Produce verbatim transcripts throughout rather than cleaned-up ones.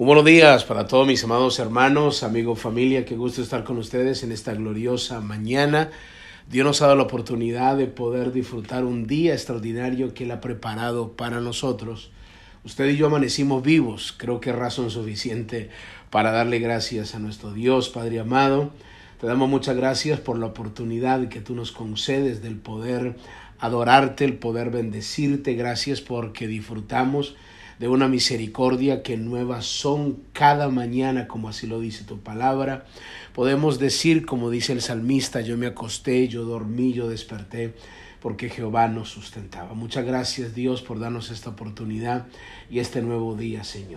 Muy buenos días para todos mis amados hermanos, amigos, familia. Qué gusto estar con ustedes en esta gloriosa mañana. Dios nos ha dado la oportunidad de poder disfrutar un día extraordinario que Él ha preparado para nosotros. Usted y yo amanecimos vivos. Creo que es razón suficiente para darle gracias a nuestro Dios, Padre amado. Te damos muchas gracias por la oportunidad que tú nos concedes del poder adorarte, el poder bendecirte. Gracias porque disfrutamos de una misericordia que nuevas son cada mañana, como así lo dice tu palabra. Podemos decir, como dice el salmista, yo me acosté, yo dormí, yo desperté, porque Jehová nos sustentaba. Muchas gracias, Dios, por darnos esta oportunidad y este nuevo día, Señor.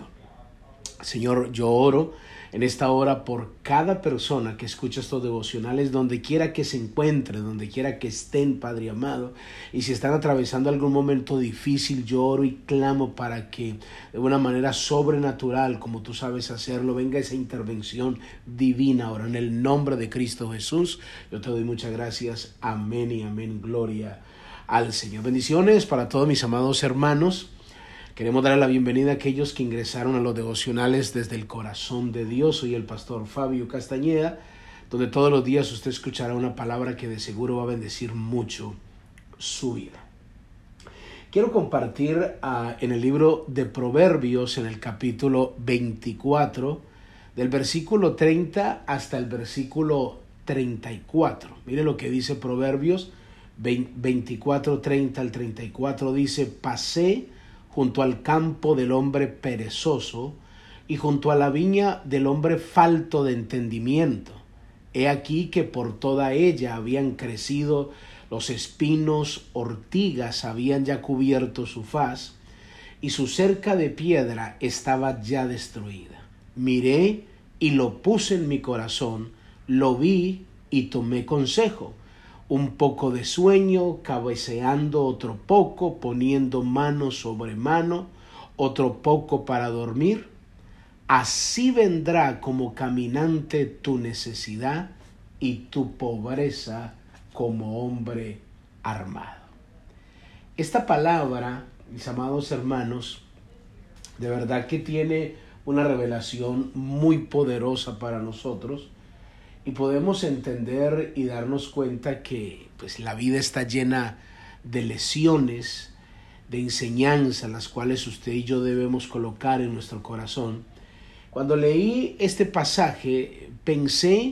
Señor, yo oro en esta hora por cada persona que escucha estos devocionales, donde quiera que se encuentre, donde quiera que estén, Padre amado, y si están atravesando algún momento difícil, yo oro y clamo para que de una manera sobrenatural, como tú sabes hacerlo, venga esa intervención divina ahora, en el nombre de Cristo Jesús. Yo te doy muchas gracias, amén y amén, gloria al Señor. Bendiciones para todos mis amados hermanos. Queremos darle la bienvenida a aquellos que ingresaron a los devocionales desde el corazón de Dios. Soy el pastor Fabio Castañeda, donde todos los días usted escuchará una palabra que de seguro va a bendecir mucho su vida. Quiero compartir uh, en el libro de Proverbios, en el capítulo veinticuatro, del versículo treinta hasta el versículo treinta y cuatro. Mire lo que dice Proverbios veinticuatro, treinta al treinta y cuatro. Dice: pasé junto al campo del hombre perezoso y junto a la viña del hombre falto de entendimiento. He aquí que por toda ella habían crecido los espinos, ortigas habían ya cubierto su faz, y su cerca de piedra estaba ya destruida. Miré y lo puse en mi corazón, lo vi y tomé consejo. Un poco de sueño, cabeceando otro poco, poniendo mano sobre mano, otro poco para dormir. Así vendrá como caminante tu necesidad y tu pobreza como hombre armado. Esta palabra, mis amados hermanos, de verdad que tiene una revelación muy poderosa para nosotros. Y podemos entender y darnos cuenta que pues, la vida está llena de lecciones, de enseñanzas, las cuales usted y yo debemos colocar en nuestro corazón. Cuando leí este pasaje, pensé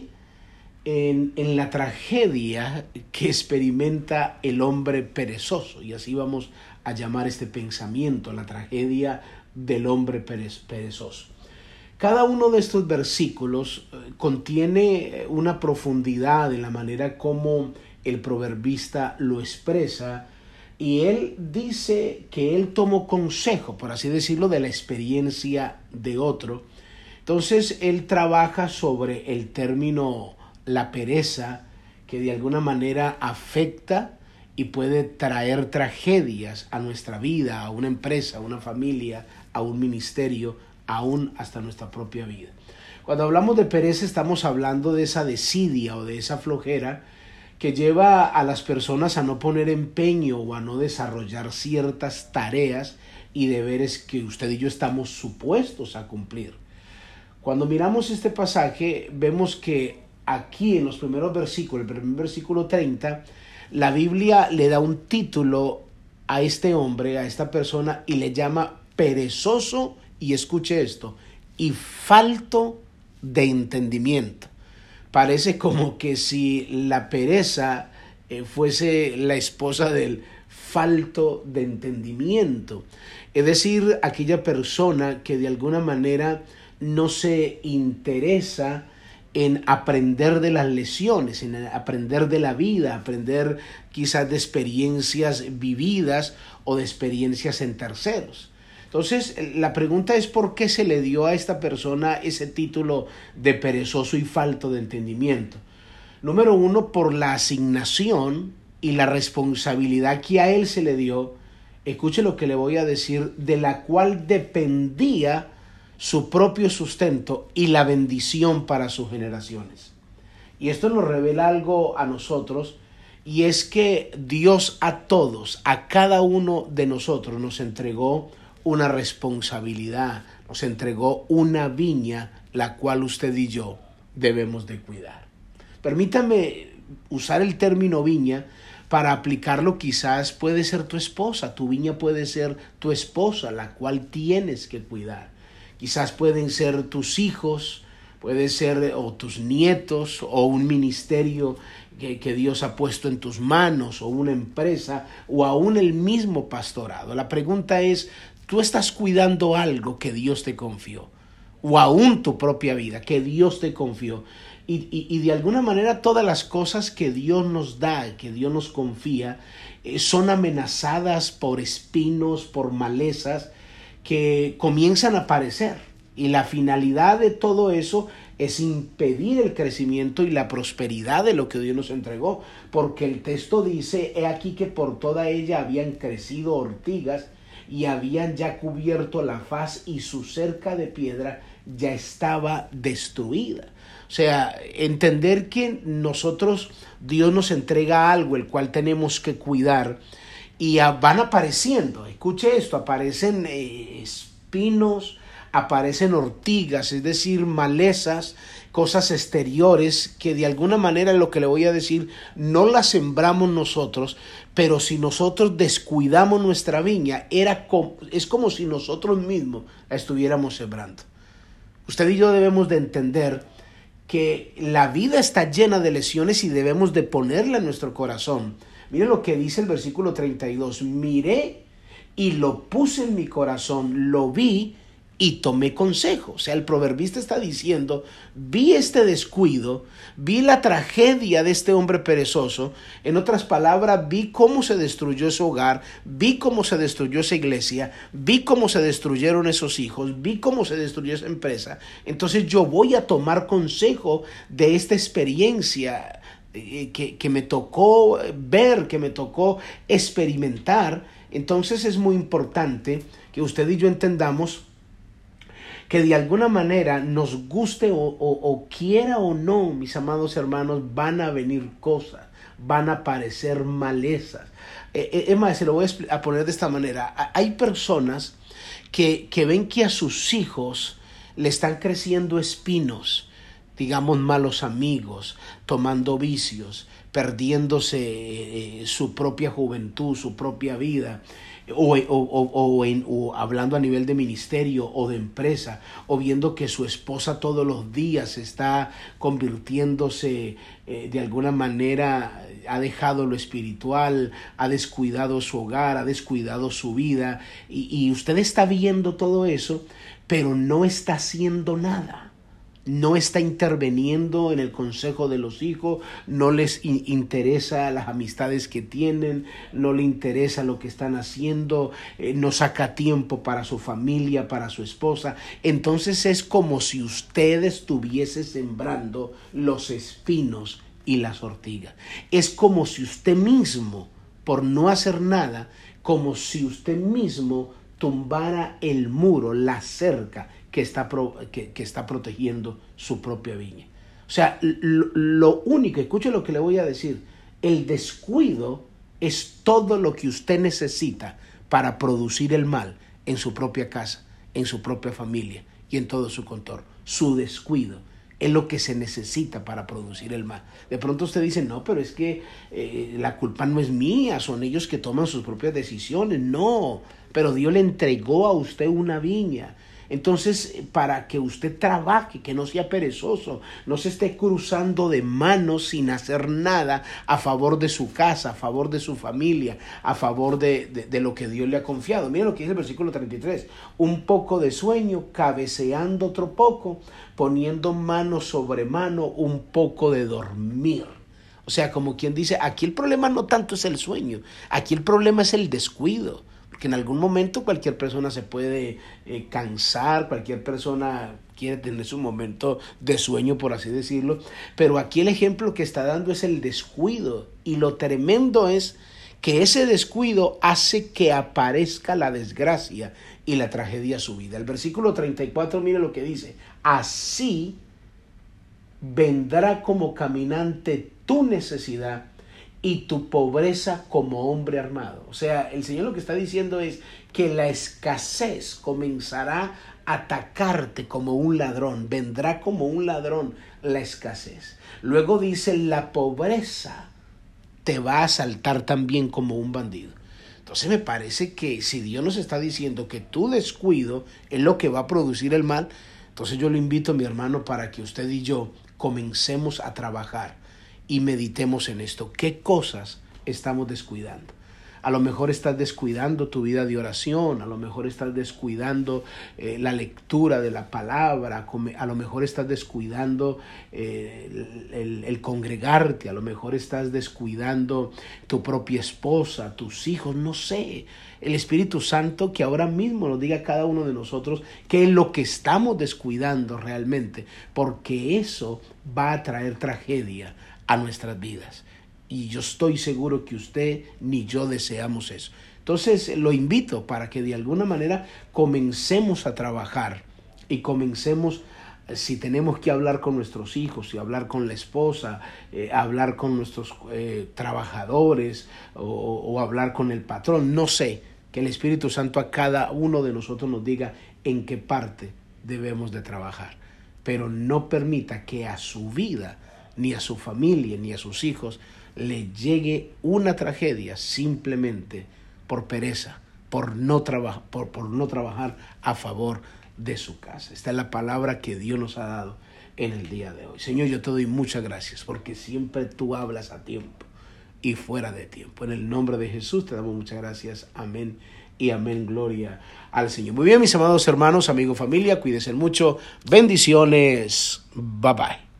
en, en la tragedia que experimenta el hombre perezoso. Y así vamos a llamar este pensamiento, la tragedia del hombre perezoso. Cada uno de estos versículos contiene una profundidad en la manera como el proverbista lo expresa, y él dice que él tomó consejo, por así decirlo, de la experiencia de otro. Entonces él trabaja sobre el término la pereza, que de alguna manera afecta y puede traer tragedias a nuestra vida, a una empresa, a una familia, a un ministerio, aún hasta nuestra propia vida. Cuando hablamos de pereza, estamos hablando de esa desidia o de esa flojera que lleva a las personas a no poner empeño o a no desarrollar ciertas tareas y deberes que usted y yo estamos supuestos a cumplir. Cuando miramos este pasaje, vemos que aquí en los primeros versículos, el primer versículo treinta, la Biblia le da un título a este hombre, a esta persona, y le llama perezoso. Y escuche esto, y falto de entendimiento. Parece como que si la pereza eh, fuese la esposa del falto de entendimiento. Es decir, aquella persona que de alguna manera no se interesa en aprender de las lecciones, en aprender de la vida, aprender quizás de experiencias vividas o de experiencias en terceros. Entonces, la pregunta es ¿por qué se le dio a esta persona ese título de perezoso y falto de entendimiento? Número uno, por la asignación y la responsabilidad que a él se le dio, escuche lo que le voy a decir, de la cual dependía su propio sustento y la bendición para sus generaciones. Y esto nos revela algo a nosotros, y es que Dios a todos, a cada uno de nosotros nos entregó una responsabilidad, nos entregó una viña, la cual usted y yo debemos de cuidar. Permítame usar el término viña para aplicarlo. Quizás puede ser tu esposa, tu viña puede ser tu esposa, la cual tienes que cuidar. Quizás pueden ser tus hijos, puede ser o tus nietos, o un ministerio que, que Dios ha puesto en tus manos, o una empresa, o aún el mismo pastorado. La pregunta es, ¿tú estás cuidando algo que Dios te confió? O aún tu propia vida, que Dios te confió. Y, y, y de alguna manera todas las cosas que Dios nos da, que Dios nos confía, eh, son amenazadas por espinos, por malezas que comienzan a aparecer. Y la finalidad de todo eso es impedir el crecimiento y la prosperidad de lo que Dios nos entregó. Porque el texto dice, he aquí que por toda ella habían crecido ortigas y habían ya cubierto la faz y su cerca de piedra ya estaba destruida. O sea, entender que nosotros, Dios nos entrega algo el cual tenemos que cuidar y van apareciendo, escuche esto, aparecen eh, espinos, aparecen ortigas, es decir, malezas, cosas exteriores que de alguna manera, lo que le voy a decir, no las sembramos nosotros, pero si nosotros descuidamos nuestra viña, era como, es como si nosotros mismos la estuviéramos sembrando. Usted y yo debemos de entender que la vida está llena de lesiones y debemos de ponerla en nuestro corazón. Mire lo que dice el versículo treinta y dos. Miré y lo puse en mi corazón, lo vi y tomé consejo. O sea, el proverbista está diciendo, vi este descuido, vi la tragedia de este hombre perezoso. En otras palabras, vi cómo se destruyó ese hogar, vi cómo se destruyó esa iglesia, vi cómo se destruyeron esos hijos, vi cómo se destruyó esa empresa. Entonces yo voy a tomar consejo de esta experiencia eh, que, que me tocó ver, que me tocó experimentar. Entonces es muy importante que usted y yo entendamos que de alguna manera, nos guste o, o, o quiera o no, mis amados hermanos, van a venir cosas, van a aparecer malezas. Eh, eh, es más, se lo voy a poner de esta manera. Hay personas que, que ven que a sus hijos le están creciendo espinos, digamos malos amigos, tomando vicios, perdiéndose eh, su propia juventud, su propia vida, o, o, o, o, en, o hablando a nivel de ministerio o de empresa, o viendo que su esposa todos los días está convirtiéndose eh, de alguna manera, ha dejado lo espiritual, ha descuidado su hogar, ha descuidado su vida, y, y usted está viendo todo eso, pero no está haciendo nada. No está interviniendo en el consejo de los hijos, no les in- interesa las amistades que tienen, no le interesa lo que están haciendo, eh, no saca tiempo para su familia, para su esposa. Entonces es como si usted estuviese sembrando los espinos y las ortigas. Es como si usted mismo, por no hacer nada, como si usted mismo tumbara el muro, la cerca, que está, pro, que, que está protegiendo su propia viña. O sea, lo, lo único, escuche lo que le voy a decir, el descuido es todo lo que usted necesita para producir el mal en su propia casa, en su propia familia y en todo su contorno. Su descuido es lo que se necesita para producir el mal. De pronto usted dice, no, pero es que eh, la culpa no es mía, son ellos que toman sus propias decisiones. No, pero Dios le entregó a usted una viña. Entonces, para que usted trabaje, que no sea perezoso, no se esté cruzando de manos sin hacer nada a favor de su casa, a favor de su familia, a favor de, de, de lo que Dios le ha confiado. Mira lo que dice el versículo treinta y tres. Un poco de sueño, cabeceando otro poco, poniendo mano sobre mano, un poco de dormir. O sea, como quien dice, aquí el problema no tanto es el sueño, aquí el problema es el descuido. Porque en algún momento cualquier persona se puede eh, cansar, cualquier persona quiere tener su momento de sueño, por así decirlo. Pero aquí el ejemplo que está dando es el descuido. Y lo tremendo es que ese descuido hace que aparezca la desgracia y la tragedia a su vida. El versículo treinta y cuatro, mire lo que dice. Así vendrá como caminante tu necesidad y tu pobreza como hombre armado. O sea, el Señor lo que está diciendo es que la escasez comenzará atacarte como un ladrón, vendrá como un ladrón la escasez. Luego dice, la pobreza te va a asaltar también como un bandido. Entonces me parece que si Dios nos está diciendo que tu descuido es lo que va a producir el mal, entonces yo lo invito, mi hermano, para que usted y yo comencemos a trabajar y meditemos en esto. ¿Qué cosas estamos descuidando? A lo mejor estás descuidando tu vida de oración, a lo mejor estás descuidando eh, la lectura de la palabra, a lo mejor estás descuidando eh, el, el, el congregarte, a lo mejor estás descuidando tu propia esposa, tus hijos, no sé. El Espíritu Santo que ahora mismo nos diga a cada uno de nosotros qué es lo que estamos descuidando realmente, porque eso va a traer tragedia a nuestras vidas. Y yo estoy seguro que usted ni yo deseamos eso. Entonces lo invito para que de alguna manera comencemos a trabajar y comencemos, si tenemos que hablar con nuestros hijos, y hablar con la esposa, eh, hablar con nuestros eh, trabajadores o, o hablar con el patrón, no sé, que el Espíritu Santo a cada uno de nosotros nos diga en qué parte debemos de trabajar. Pero no permita que a su vida, ni a su familia, ni a sus hijos, le llegue una tragedia simplemente por pereza, por no, traba, por, por no trabajar a favor de su casa. Esta es la palabra que Dios nos ha dado en el día de hoy. Señor, yo te doy muchas gracias porque siempre tú hablas a tiempo y fuera de tiempo. En el nombre de Jesús te damos muchas gracias. Amén y amén. Gloria al Señor. Muy bien, mis amados hermanos, amigos, familia, cuídense mucho. Bendiciones. Bye bye.